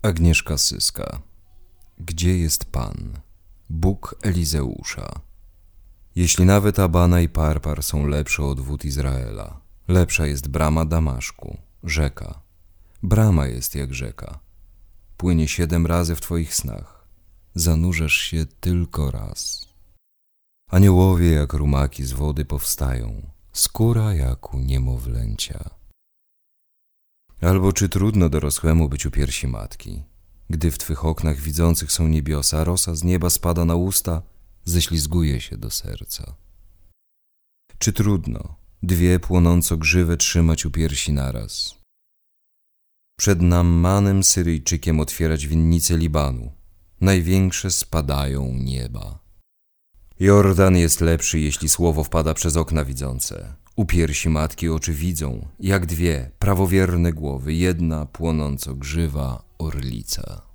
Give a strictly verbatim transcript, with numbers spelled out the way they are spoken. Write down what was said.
Agnieszka Syska. Gdzie jest Pan? Bóg Elizeusza. Jeśli nawet Abana i Parpar są lepsze od wód Izraela, lepsza jest brama Damaszku, rzeka. Brama jest jak rzeka. Płynie siedem razy w Twoich snach. Zanurzasz się tylko raz. Aniołowie jak rumaki z wody powstają, skóra jak u niemowlęcia. Albo czy trudno dorosłemu być u piersi matki, gdy w Twych oknach widzących są niebiosa, rosa z nieba spada na usta, ześlizguje się do serca. Czy trudno dwie płonąco grzywe trzymać u piersi naraz? Przed Naammanem Syryjczykiem otwierać winnice Libanu, największe spadają nieba. Jordan jest lepszy, jeśli słowo wpada przez okna widzące. U piersi matki oczy widzą, jak dwie prawowierne głowy, jedna płonąco grzywa orlica.